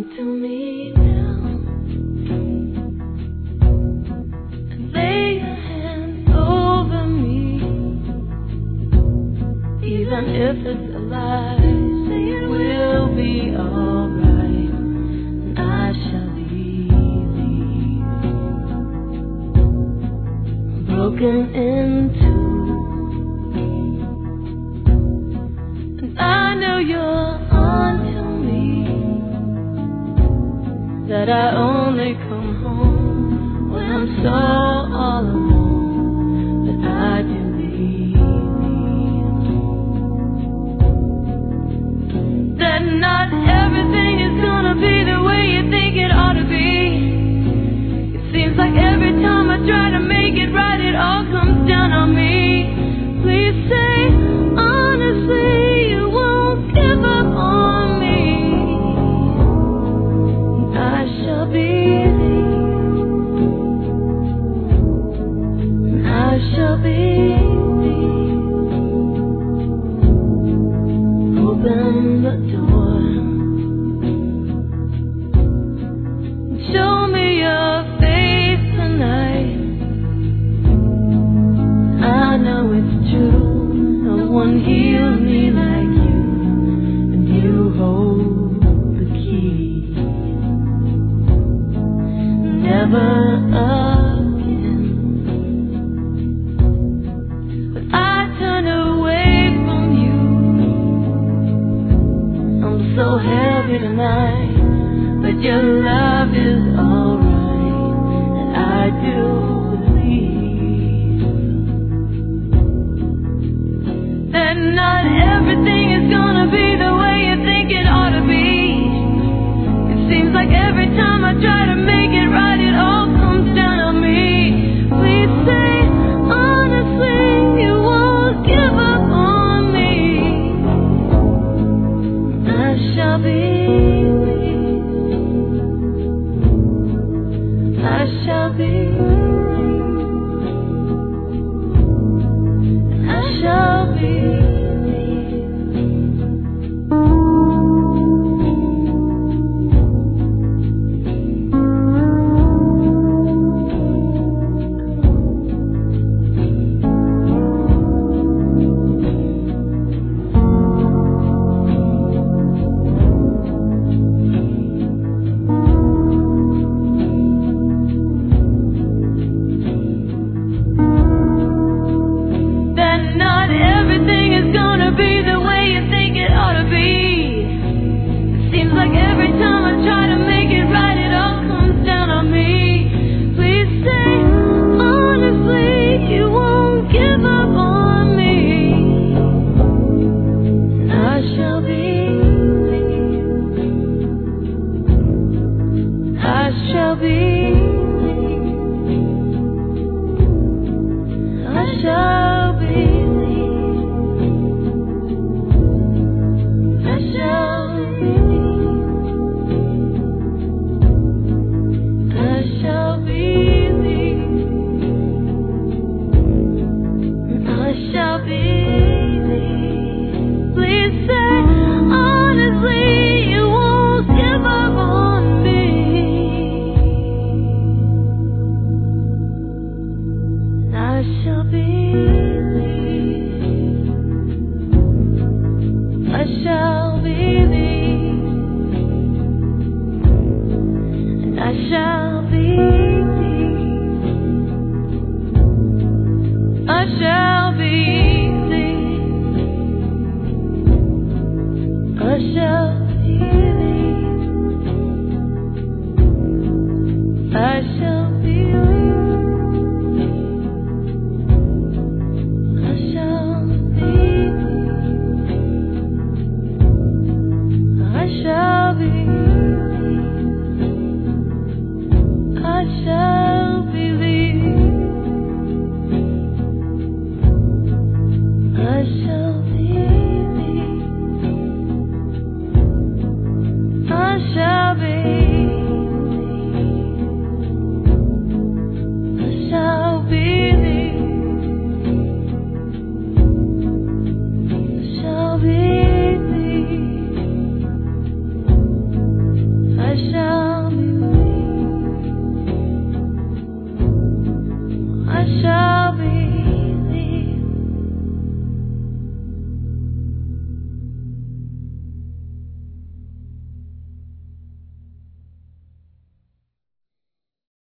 to me now and lay your hands over me, even if it's a lie. Say it will be alright, and I shall believe. I'm broken in two, and I know you're onto me, that I only come home when I'm so all alone, but I do believe that not everything is gonna be the way you think it ought to be. It seems like every time I try to make it right, it all comes down on me. Please say honestly you won't give up on me. I shall believe. I shall believe. Open the door. Show me your face tonight. I know it's true. No one heals me like you, and you hold the key. Never again. But I turn away from you. I'm so heavy tonight, but your love is alright, and I do believe that not everything is gonna be the way you think it ought to be. It seems like every time I try to make it right, it all comes down on me. Please say honestly you won't give up on me. I shall believe. I shall believe. I shall believe. I shall be.